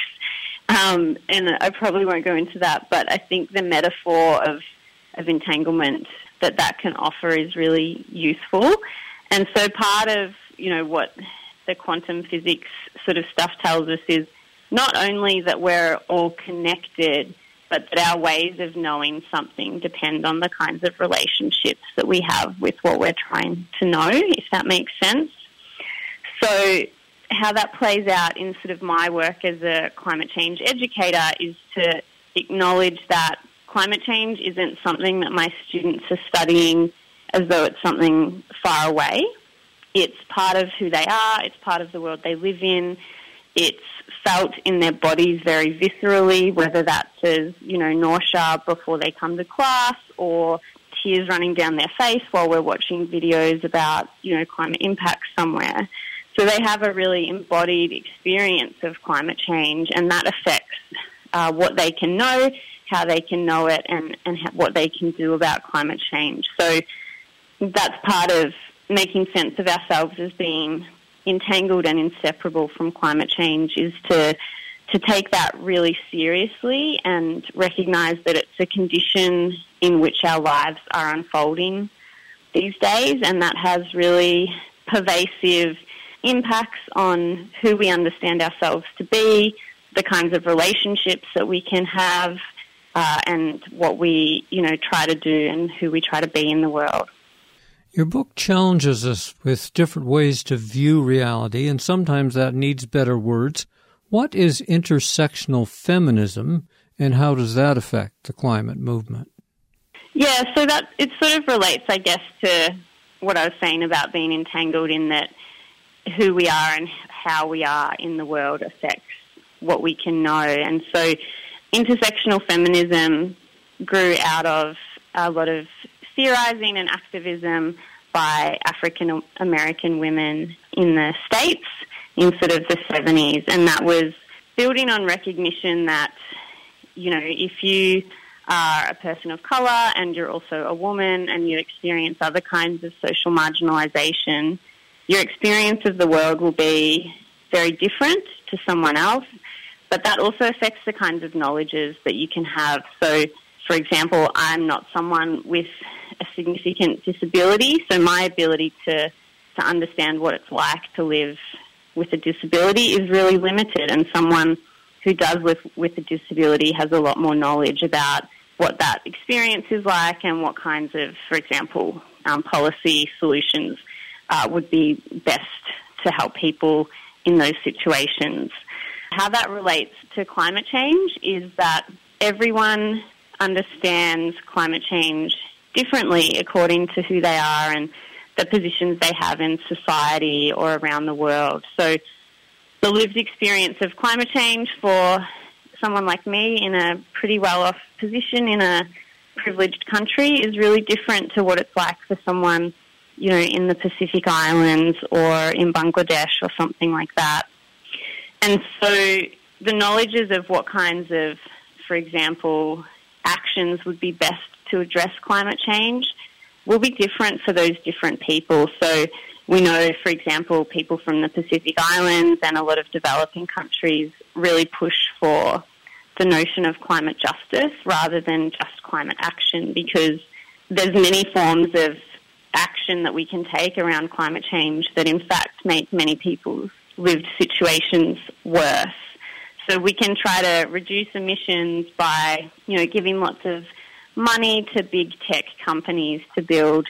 and I probably won't go into that, but I think the metaphor of entanglement that can offer is really useful. And so part of, what the quantum physics sort of stuff tells us is not only that we're all connected, but that our ways of knowing something depend on the kinds of relationships that we have with what we're trying to know, if that makes sense. So how that plays out in sort of my work as a climate change educator is to acknowledge that climate change isn't something that my students are studying as though it's something far away. It's part of who they are, it's part of the world they live in, it's felt in their bodies very viscerally, whether that's as, nausea before they come to class or tears running down their face while we're watching videos about, climate impacts somewhere. So they have a really embodied experience of climate change, and that affects what they can know, how they can know it, and what they can do about climate change. So that's part of making sense of ourselves as being entangled and inseparable from climate change, is to take that really seriously and recognise that it's a condition in which our lives are unfolding these days, and that has really pervasive impacts on who we understand ourselves to be, the kinds of relationships that we can have, and what we, try to do and who we try to be in the world. Your book challenges us with different ways to view reality, and sometimes that needs better words. What is intersectional feminism, and how does that affect the climate movement? Yeah, so that it sort of relates, I guess, to what I was saying about being entangled in that who we are and how we are in the world affects what we can know. And so intersectional feminism grew out of a lot of theorizing and activism by African American women in the States in sort of the 70s. And that was building on recognition that, you know, if you are a person of colour and you're also a woman and you experience other kinds of social marginalisation, your experience of the world will be very different to someone else, but that also affects the kinds of knowledges that you can have. So, for example, I'm not someone with a significant disability, so my ability to understand what it's like to live with a disability is really limited, and someone who does live with a disability has a lot more knowledge about what that experience is like and what kinds of, for example, policy solutions would be best to help people in those situations. How that relates to climate change is that everyone understands climate change differently according to who they are and the positions they have in society or around the world. So the lived experience of climate change for someone like me in a pretty well-off position in a privileged country is really different to what it's like for someone, you know, in the Pacific Islands or in Bangladesh or something like that. And so the knowledges of what kinds of, for example, actions would be best to address climate change will be different for those different people. So we know, for example, people from the Pacific Islands and a lot of developing countries really push for the notion of climate justice rather than just climate action, because there's many forms of action that we can take around climate change that in fact make many people's lived situations worse. So we can try to reduce emissions by, you know, giving lots of money to big tech companies to build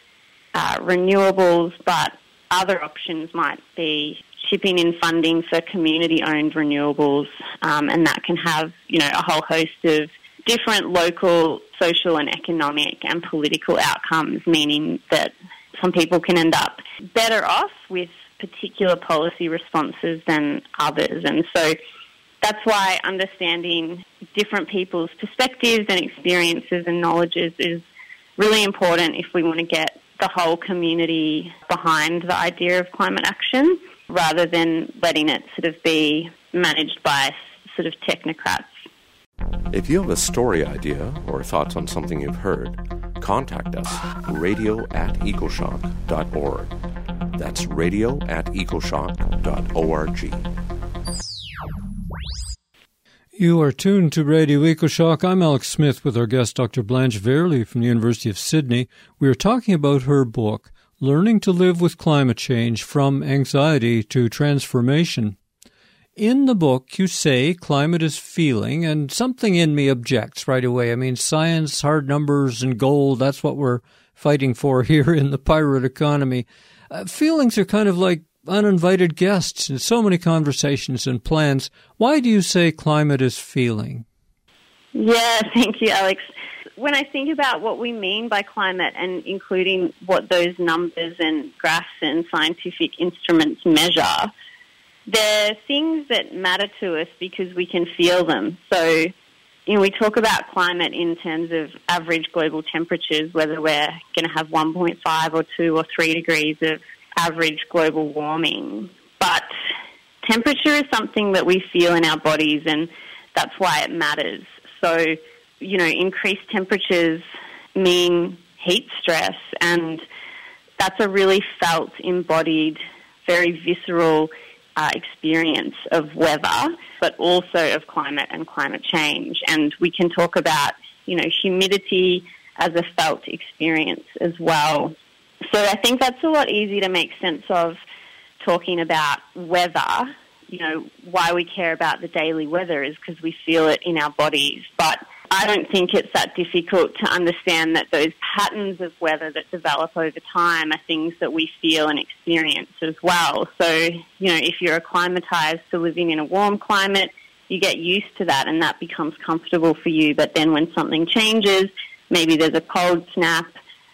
renewables, but other options might be chipping in funding for community-owned renewables, and that can have, you know, a whole host of different local, social and economic and political outcomes, meaning that some people can end up better off with particular policy responses than others. And so that's why understanding different people's perspectives and experiences and knowledges is really important if we want to get the whole community behind the idea of climate action, rather than letting it sort of be managed by sort of technocrats. If you have a story idea or thoughts on something you've heard, contact us, radio@ecoshock.org. That's radio@ecoshock.org. You are tuned to Radio EcoShock. I'm Alex Smith with our guest, Dr. Blanche Verley from the University of Sydney. We are talking about her book, Learning to Live with Climate Change, From Anxiety to Transformation. In the book, you say climate is feeling, and something in me objects right away. I mean, science, hard numbers, and gold, that's what we're fighting for here in the pirate economy. Feelings are kind of like uninvited guests in so many conversations and plans. Why do you say climate is feeling? Yeah, thank you, Alex. When I think about what we mean by climate, and including what those numbers and graphs and scientific instruments measure, they're things that matter to us because we can feel them. So, you know, we talk about climate in terms of average global temperatures, whether we're going to have 1.5 or 2 or 3 degrees of average global warming. But temperature is something that we feel in our bodies, and that's why it matters. So, you know, increased temperatures mean heat stress, and that's a really felt, embodied, very visceral experience of weather, but also of climate and climate change. And we can talk about, you know, humidity as a felt experience as well. So I think that's a lot easier to make sense of talking about weather. You know, why we care about the daily weather is because we feel it in our bodies. But I don't think it's that difficult to understand that those patterns of weather that develop over time are things that we feel and experience as well. So, if you're acclimatized to living in a warm climate, you get used to that and that becomes comfortable for you. But then when something changes, maybe there's a cold snap,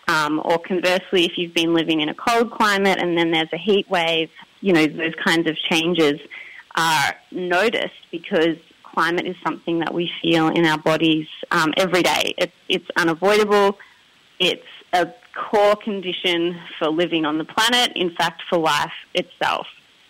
or conversely, if you've been living in a cold climate and then there's a heat wave, those kinds of changes are noticed because climate is something that we feel in our bodies every day. It's unavoidable. It's a core condition for living on the planet. In fact, for life itself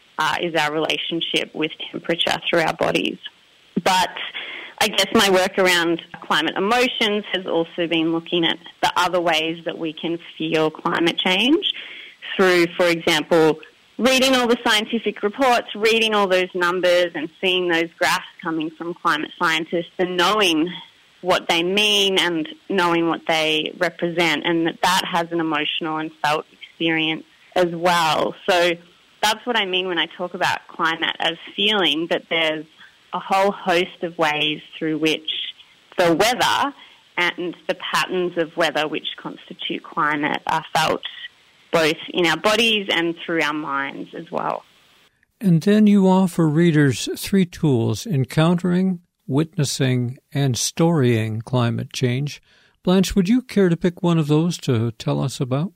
is our relationship with temperature through our bodies. But I guess my work around climate emotions has also been looking at the other ways that we can feel climate change through, for example, reading all the scientific reports, reading all those numbers and seeing those graphs coming from climate scientists and knowing what they mean and knowing what they represent, and that has an emotional and felt experience as well. So that's what I mean when I talk about climate as feeling, that there's a whole host of ways through which the weather and the patterns of weather which constitute climate are felt both in our bodies and through our minds as well. And then you offer readers 3 tools: encountering, witnessing, and storying climate change. Blanche, would you care to pick one of those to tell us about?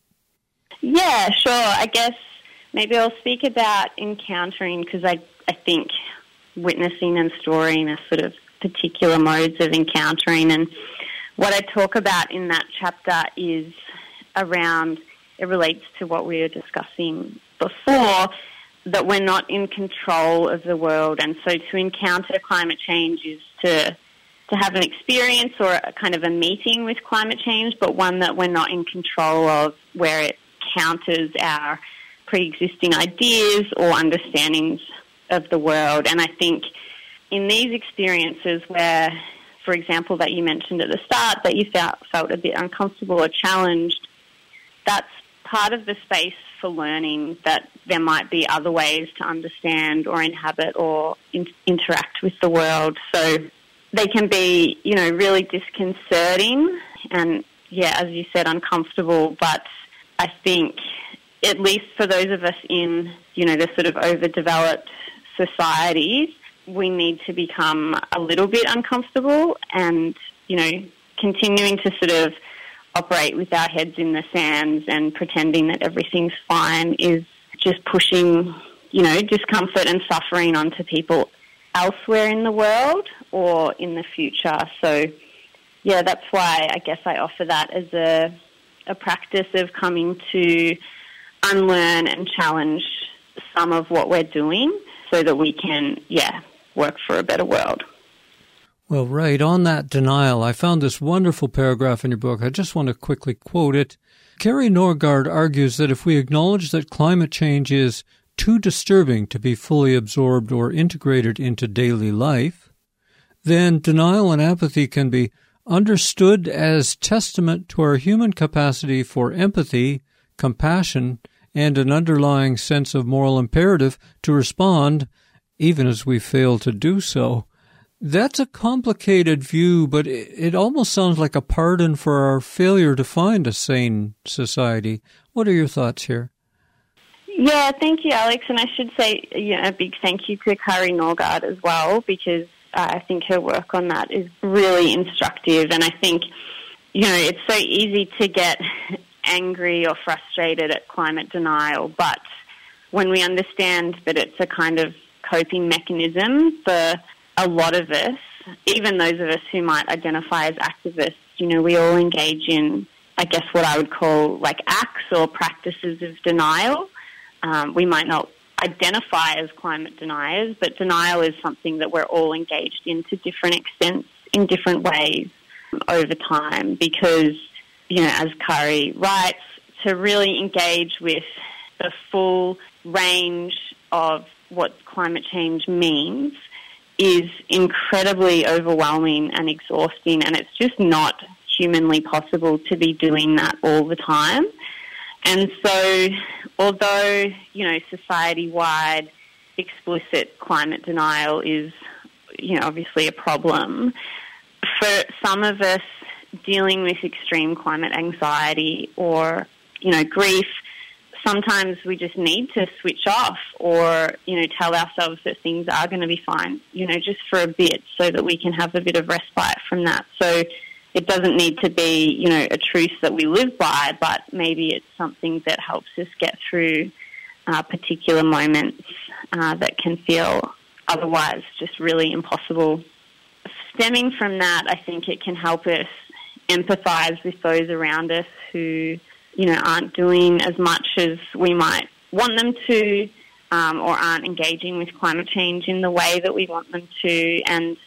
Yeah, sure. I guess maybe I'll speak about encountering, because I think witnessing and storying are sort of particular modes of encountering. And what I talk about in that chapter is around, it relates to what we were discussing before, that we're not in control of the world. And so to encounter climate change is to have an experience or a kind of a meeting with climate change, but one that we're not in control of, where it counters our pre-existing ideas or understandings of the world. And I think in these experiences where, for example, that you mentioned at the start, that you felt a bit uncomfortable or challenged, that's part of the space for learning that there might be other ways to understand or inhabit or interact with the world. So they can be, really disconcerting and, as you said, uncomfortable. But I think, at least for those of us in, the sort of overdeveloped societies, we need to become a little bit uncomfortable and, continuing to sort of operate with our heads in the sands and pretending that everything's fine is just pushing, discomfort and suffering onto people elsewhere in the world or in the future. So, that's why I guess I offer that as a practice of coming to unlearn and challenge some of what we're doing so that we can, work for a better world. Well, right, on that denial, I found this wonderful paragraph in your book. I just want to quickly quote it. Carrie Norgard argues that if we acknowledge that climate change is too disturbing to be fully absorbed or integrated into daily life, then denial and apathy can be understood as testament to our human capacity for empathy, compassion, and an underlying sense of moral imperative to respond, even as we fail to do so. That's a complicated view, but it almost sounds like a pardon for our failure to find a sane society. What are your thoughts here? Yeah, thank you, Alex. And I should say a big thank you to Carrie Norgard as well, because I think her work on that is really instructive. And I think, it's so easy to get angry or frustrated at climate denial, but when we understand that it's a kind of coping mechanism for a lot of us, even those of us who might identify as activists, we all engage in, I guess, what I would call like acts or practices of denial. We might not identify as climate deniers, but denial is something that we're all engaged in to different extents in different ways over time because, as Carrie writes, to really engage with the full range of what climate change means is incredibly overwhelming and exhausting, and it's just not humanly possible to be doing that all the time. And so, although, society-wide explicit climate denial is, obviously a problem, for for some of us dealing with extreme climate anxiety or, grief, sometimes we just need to switch off or, tell ourselves that things are going to be fine, just for a bit so that we can have a bit of respite from that. So it doesn't need to be, a truth that we live by, but maybe it's something that helps us get through particular moments that can feel otherwise just really impossible. Stemming from that, I think it can help us empathise with those around us who, aren't doing as much as we might want them to, or aren't engaging with climate change in the way that we want them to. And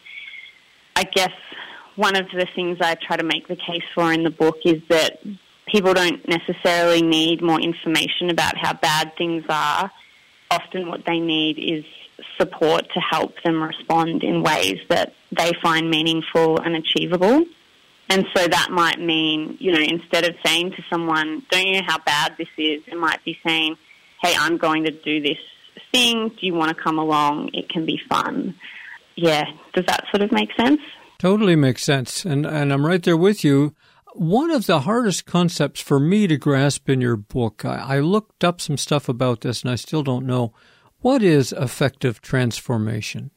I guess one of the things I try to make the case for in the book is that people don't necessarily need more information about how bad things are. Often what they need is support to help them respond in ways that they find meaningful and achievable. And so that might mean, instead of saying to someone, don't you know how bad this is, it might be saying, hey, I'm going to do this thing. Do you want to come along? It can be fun. Yeah. Does that sort of make sense? Totally makes sense. And I'm right there with you. One of the hardest concepts for me to grasp in your book, I looked up some stuff about this and I still don't know. What is affective transformation?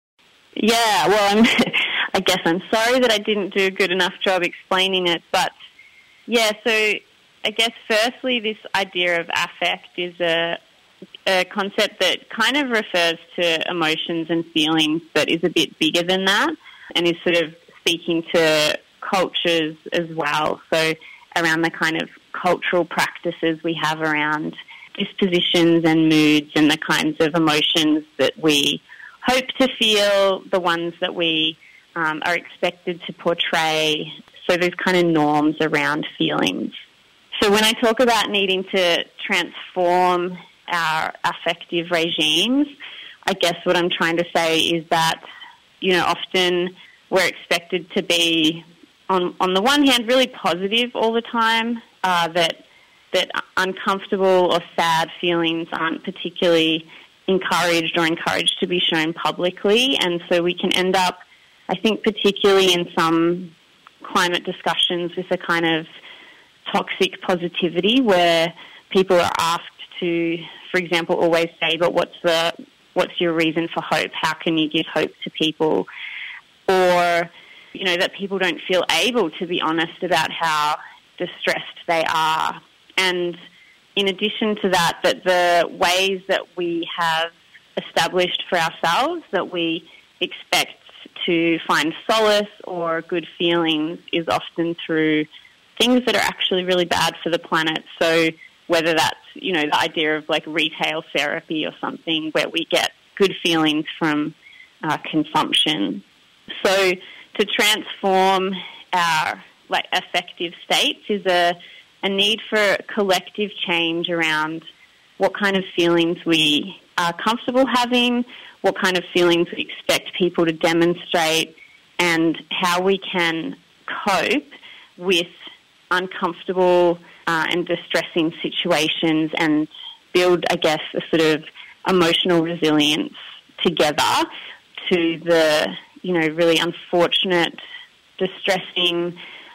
Yeah, well, I guess I'm sorry that I didn't do a good enough job explaining it. But, yeah, so I guess firstly this idea of affect is a concept that kind of refers to emotions and feelings but is a bit bigger than that and is sort of speaking to cultures as well. So around the kind of cultural practices we have around dispositions and moods and the kinds of emotions that we hope to feel, the ones that we are expected to portray. So there's kind of norms around feelings. So when I talk about needing to transform our affective regimes, I guess what I'm trying to say is that, often we're expected to be, on the one hand, really positive all the time, that uncomfortable or sad feelings aren't particularly encouraged to be shown publicly. And so we can end up, I think, particularly in some climate discussions with a kind of toxic positivity where people are asked to, for example, always say, but what's your reason for hope? How can you give hope to people? Or, that people don't feel able to be honest about how distressed they are. And in addition to that the ways that we have established for ourselves that we expect to find solace or good feelings is often through things that are actually really bad for the planet. So whether that's, the idea of like retail therapy or something where we get good feelings from consumption. So to transform our affective states is a need for collective change around what kind of feelings we are comfortable having, what kind of feelings we expect people to demonstrate, and how we can cope with uncomfortable and distressing situations and build, I guess, a sort of emotional resilience together to the, really unfortunate, distressing,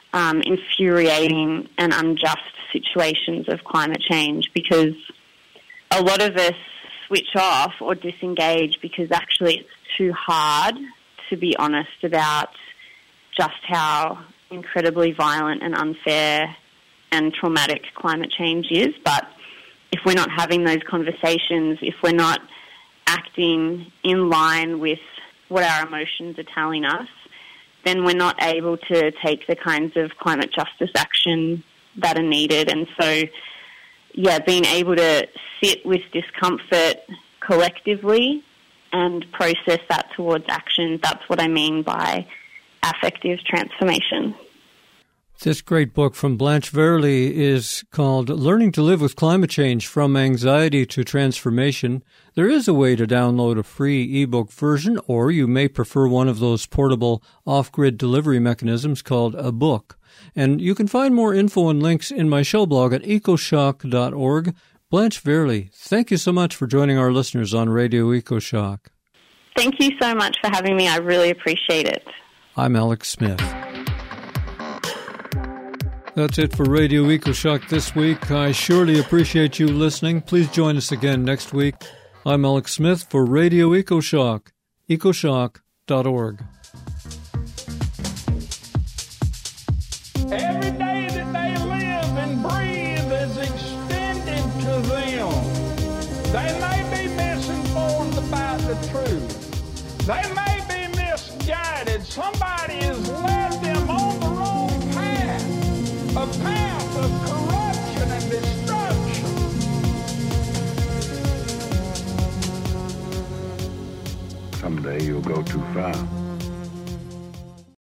infuriating and unjust situations of climate change, because a lot of us switch off or disengage because actually it's too hard to be honest about just how incredibly violent and unfair and traumatic climate change is. But if we're not having those conversations, if we're not acting in line with what our emotions are telling us, then we're not able to take the kinds of climate justice action that are needed. And so, being able to sit with discomfort collectively and process that towards action, that's what I mean by affective transformation. This great book from Blanche Verley is called Learning to Live with Climate Change, From Anxiety to Transformation. There is a way to download a free ebook version, or you may prefer one of those portable off-grid delivery mechanisms called a book. And you can find more info and links in my show blog at ecoshock.org. Blanche Verley, thank you so much for joining our listeners on Radio EcoShock. Thank you so much for having me. I really appreciate it. I'm Alex Smith. That's it for Radio EcoShock this week. I surely appreciate you listening. Please join us again next week. I'm Alex Smith for Radio EcoShock, ecoshock.org. Every day that they live and breathe is extended to them. They may be misinformed about the truth. They may be misguided. Somebody has led them on the wrong path, a path of corruption and destruction. Someday you'll go too far.